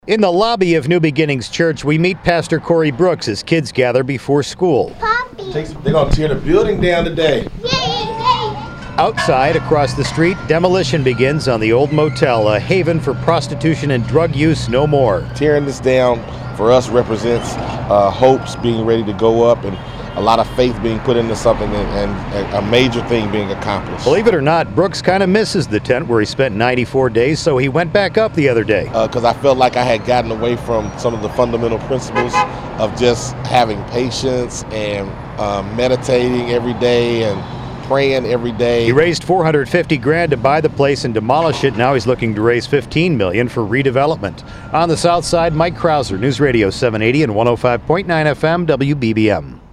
In the lobby of New Beginnings Church, we meet Pastor Corey Brooks as kids gather before school. They're going to tear the building down today. Outside, across the street, demolition begins on the old motel, a haven for prostitution and drug use no more. Tearing this down for us represents hopes being ready to go up and a lot of faith being put into something and a major thing being accomplished. Believe it or not, Brooks kind of misses the tent where he spent 94 days, so he went back up the other day. Because I felt like I had gotten away from some of the fundamental principles of just having patience and meditating every day and praying every day. He raised $450,000 to buy the place and demolish it. Now he's looking to raise $15 million for redevelopment. On the south side, Mike Krauser, News Radio 780 and 105.9 FM WBBM.